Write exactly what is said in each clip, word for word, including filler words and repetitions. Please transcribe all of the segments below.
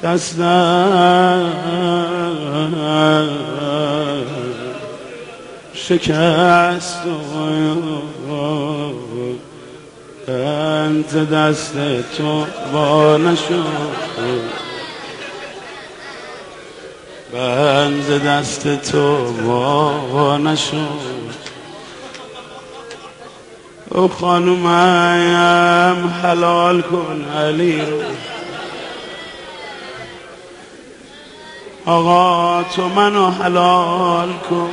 دستم شکست و بند دست تو وا نشد، بند دست تو وا نشد. او خانومم حلال کن علی رو، آقا تو منو حلال کن.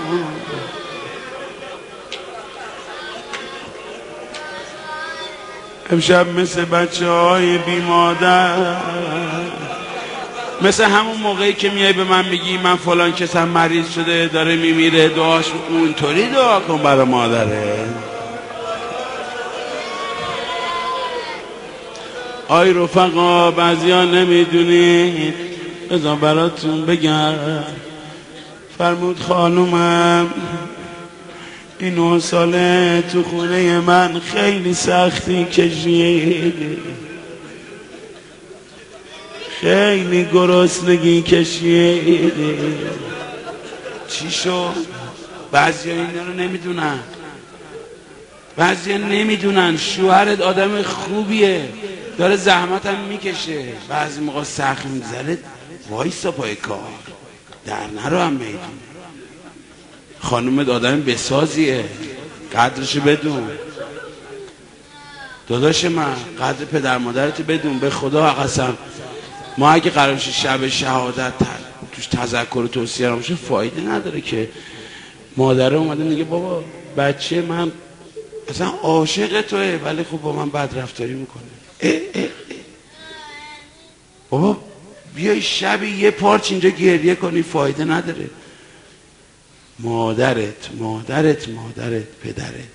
امشب مثل بچه های بی مادر، مثل همون موقعی که میای به من میگی من فلان کسم مریض شده داره میمیره دعاش اونطوری دعا کن برای مادره. آی رفقا بعضی ها نمیدونید، بذار براتون بگم. فرمود خانومم این نه ساله تو خونه من خیلی سختی کشید، خیلی گرسنگی کشید. چی شد؟ بعضی ها اینا رو نمیدونن، بعضی ها نمیدونن شوهرت آدم خوبیه داره زحمت هم میکشه، بعضی موقع سخت میگذره وایسا پای کار در نرو هم میدون. خانومت آدم بسازیه قدرشو بدون. داداش من قدر پدر مادرت بدون. به خدا قسم ما اگه قرارش شب شهادت توش تذکر و توصیه باشه فایده نداره که مادره اومده میگه بابا بچه من اصلا عاشق توه ولی خب با من بد رفتاری میکنه. اه اه اه. بابا بیای شبی یه پارچ اینجا گریه کنی فایده نداره. مادرت مادرت مادرت پدرت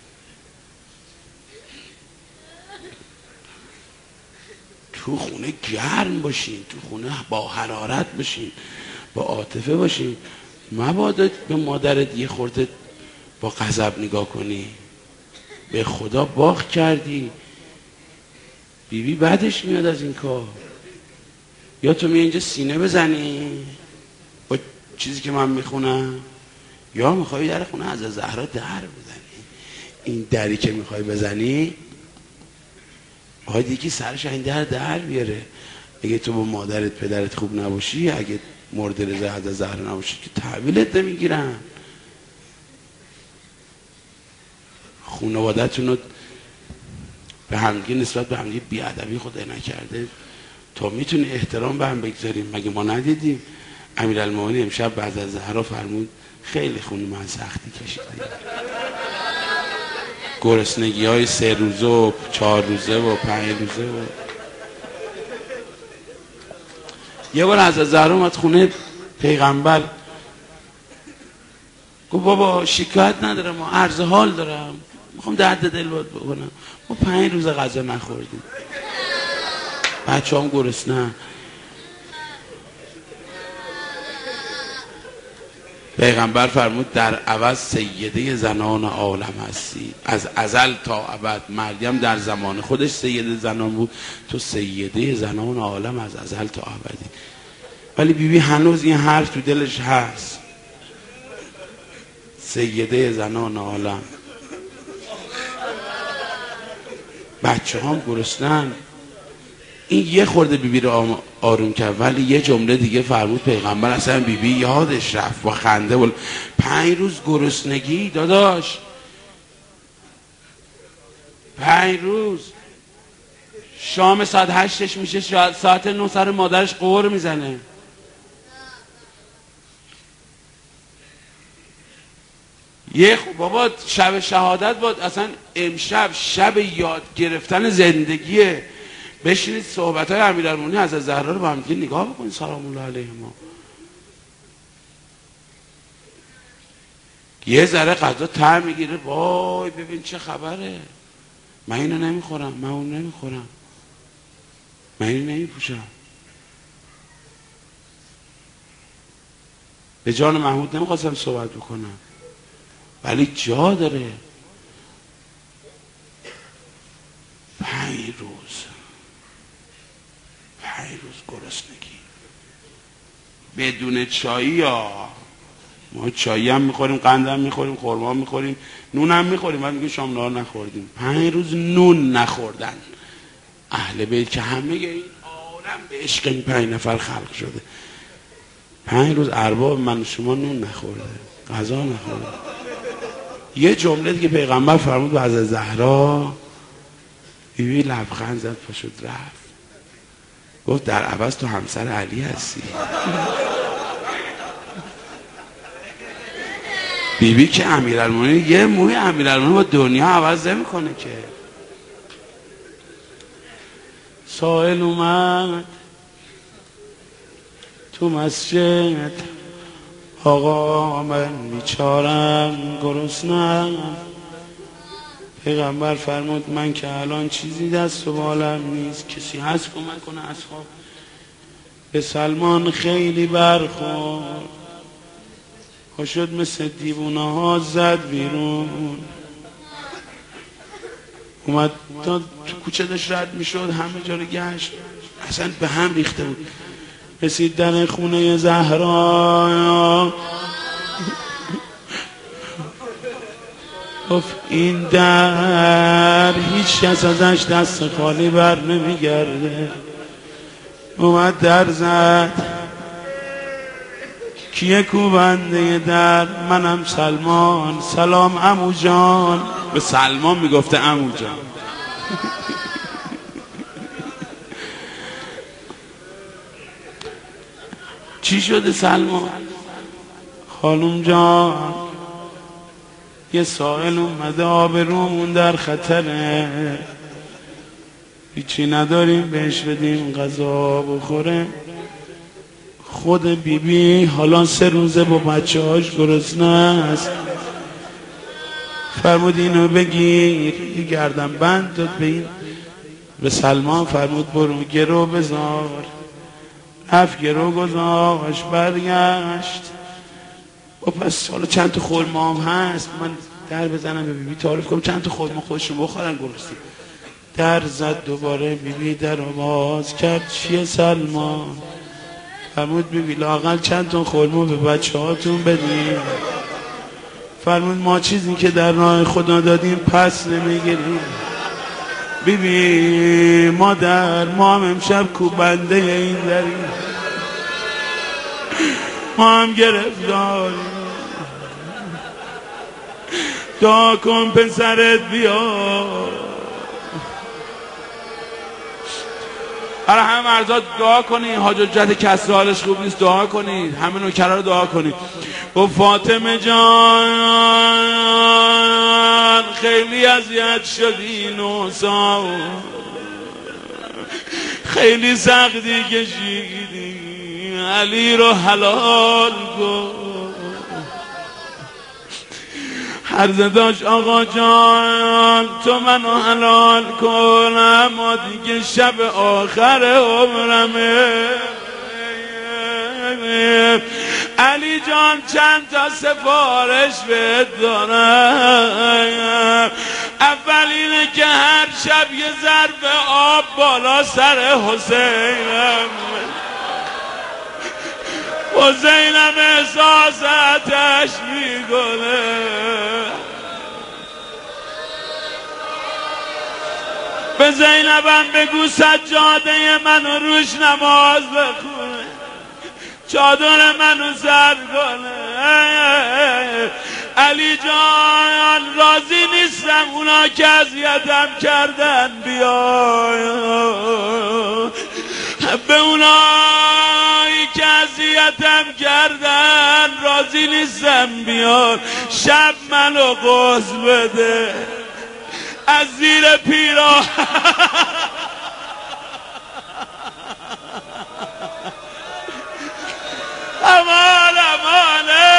تو خونه گرم باشین، تو خونه با حرارت باشین، با عاطفه باشین. مبادا به مادرت یه خورده با غضب نگاه کنی. به خدا باخ کردی. بیبی بی بعدش میاد از این کار. یا تو می اینجا سینه بزنی با چیزی که من میخونم، یا میخوای در خونه از زهرا در بزنی. این دری که میخوای بزنی باید یکی سرش این در در بیاره. اگه تو با مادرت پدرت خوب نباشی، اگه مورد رضا از زهرا نباشی که تحویلت نمیگیرن. خانواده‌تون رو به همگی نسبت به همگی بیادبی خدای نکرده تا میتونی احترام به هم بگذاریم. مگه ما ندیدیم امیرالمومنین امشب بعد از زهرا فرمود خیلی خون من سختی کشیده، گرسنگی های سه روزه و چهار روزه و پنج روزه و یه بار از زهرا اومد خونه پیغمبر گفت بابا شکایت ندارم و عرض حال دارم میخوام درد دل باید بکنم. ما پنج روز غذا نخوردیم، بچه هم گرسنه. پیغمبر فرمود در عوض سیده زنان عالم هستی. از ازل تا ابد. مریم در زمان خودش سیده زنان بود، تو سیده زنان عالم از ازل تا ابدی. ولی بیبی بی هنوز این حرف تو دلش هست، سیده زنان عالم. بچه هم گرسنن. این یه خورده بیبی رو آروم کرد. ولی یه جمله دیگه فرمود پیغمبر اصلا بیبی یادش رفت با خنده بول. پنج روز گرسنگی داداش، پنج روز. شام ساعت هشتش میشه، ساعت نه سر مادرش قور میزنه. یه خب بابا شب شهادت بود، اصلا امشب شب یاد گرفتن زندگیه. بشینید صحبت های امیرالمومنین حضرت زهرا رو با هم دیگه نگاه بکنید سلام الله علیهما. یه ذره غذا طعم میگیره، وای ببین چه خبره، من اینو نمیخورم، من اون نمیخورم، من اینو نمیپوشم. به جان محمود نمیخواستم صحبت بکنم ولی جا داره. پنج روز پنج روز گرسنگی. بدون چایی یا ما چایی هم میخوریم، قند هم میخوریم، خورما هم میخوریم، نون هم میخوریم، بعد میگه شام نهار نخوردیم. پنج روز نون نخوردن اهل بیت که همه این عالم به عشق این پنج نفر خلق شده. پنج روز ارباب من و شما نون نخورده، غذا نخورده. یه جمله دیگه پیغمبر فرمود به حضرت زهرا، بیبی لبخند زد پاشد رفت، گفت در عوض تو همسر علی هستی. بیبی که امیرالمومنین، یه موی امیرالمومنین با دنیا عوض نمیکنه که. سائل اومد تو مسجد، آقا من بیچارم گرسنه‌ام. پیغمبر فرمود من که الان چیزی دست و بالم نیست، کسی هست کمک کنه اصحاب. به سلمان خیلی برخورد، شد مثل دیوونه ها زد بیرون، اومد تا تو کوچه داشت رد میشد، همه جا رو گشت، اصلا به هم ریخته بود. رسید در خونه زهرا، گفت این در هیچ کس ازش دست خالی بر نمیگرده. اومد در زد، کیه کوبنده در؟ منم سلمان. سلام عمو جان. به سلمان میگفته عمو جان. چی شده سلمان؟ خانم جان یه سائل اومده آبرومون در خطره، هیچی نداریم بهش بدیم غذا بخوره. خود بیبی بی حالا سه روزه با بچه هاش گرسنه است. فرمود اینو بگیر، یه گردن بند داد به این، به سلمان فرمود برو گرو بذار. رفت گرو گذاشت، برگشت و پس حالا چند تا خورما هم هست، من در بزنم به بیبی بی تعارف کنم چند تا خورما خودشون بخورن گرسنه. در زد دوباره، بیبی بی در رو باز کرد. چیه سلمان؟ فرمود بیبی لااقل چند تا خورما به بچه هاتون بدیم. فرمود ما چیزی که در راه خدا دادیم پس نمیگیریم. بیبی مادر ما هم امشب کوبنده این داریم، ما هم گرفتاریم، دعا کن پسرت بیا. برای همه مرزا دعا کنید، حاج حجت کسی حالش خوب نیست دعا کنید، همه نوکرا رو دعا کنید. و فاطمه جان خیلی اذیت شدی، نوسا خیلی سختی کشیدی، علی رو حلال کن. عرض داشت آقا جان تو منو حلال کن، اما دیگه شب آخر عمرمه. علی جان چند تا سفارش بهت دارم. اول اینه که هر شب یه ظرف آب بالا سر حسینم، حسینم احساس آتش میکنه. به زینبم بگو سجاده منو روش نماز بخونه، چادر منو سر کنه. علی جان راضی نیستم اونا که اذیتم کردن بیای، به اونایی که اذیتم کردن راضی نیستم بیار. شب منو غسل بده از زیر پیرا امان امانه.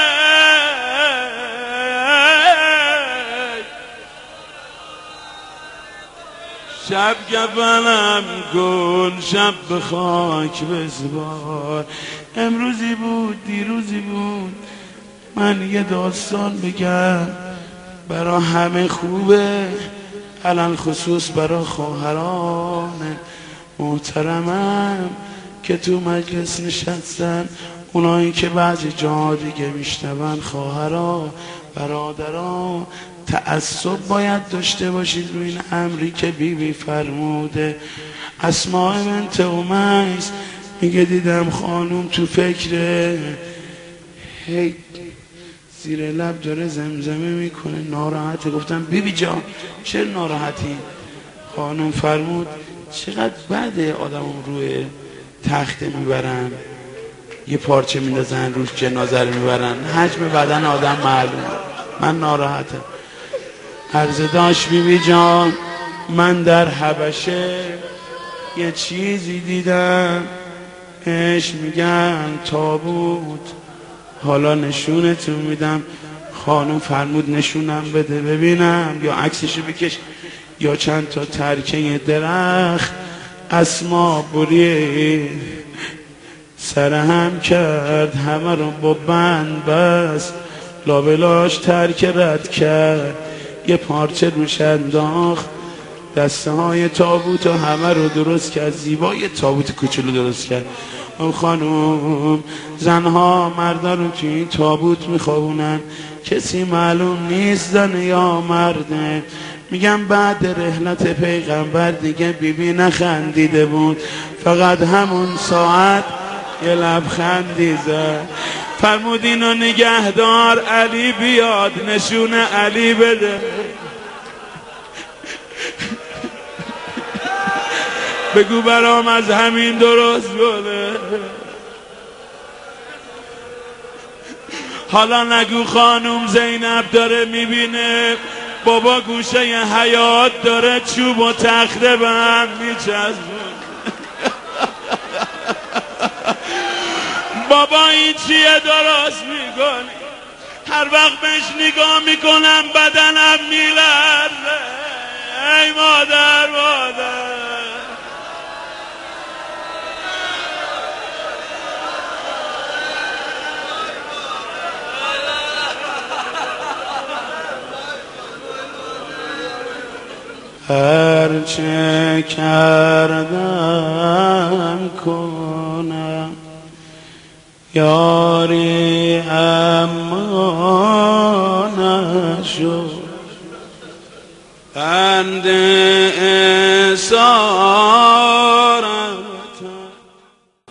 شب گفنم کن، شب به خاک بسپار. امروزی بود دیروزی بود، من یه داستان بگم برا همه خوبه، علل خصوص برا خواهران محترمم که تو مجلس نشستن، اونایی که بعضی جا دیگه میشنون، خواهرها برادرها، تعصب باید داشته باشید روی این امری که بی بی فرموده. اسماء بنت امیس میگه دیدم خانوم تو فکره، هی زیر لب داره زمزمه میکنه، ناراحته. گفتم بی بی جان چرا ناراحتی؟ خانوم فرمود چقدر بده آدم روی تخت میبرن، یه پارچه میندازن روش، جنازه رو میبرن، حجم بدن آدم معلومه، من ناراحتم. عرض داشت بی بی جان من در حبشه یه چیزی دیدم، بهش میگن تابوت، حالا نشونتون میدم. خانم فرمود نشونم بده ببینم، یا عکسشو بکش یا چند تا ترکه درخت. اسما بری سرهم کرد، همه رو با بند بست، لابلاش ترک رد کرد، یه پارچه روش انداخت، دسته های تابوت و همه رو درست کرد، زیبا یه تابوت کوچولو درست کرد. اون خانوم زنها مردا رو توی این تابوت میخوابونن، کسی معلوم نیست زن یا مرده. میگم بعد رحلت پیغمبر دیگه بیبی نخندیده بود، فقط همون ساعت یه لبخندی زد، فرمود اینو نگهدار علی بیاد نشون علی بده. بگو برام از همین درست بوده. حالا نگو خانوم زینب داره میبینه بابا گوشه حیات داره چوب و تخته به هم میچسبونه. بابا این چیه درست میکنی؟ هر وقت بهش نگاه میکنم بدنم میلرزه. ای مادر مادر هرچه کردم کنم یاری اما نشد، بنده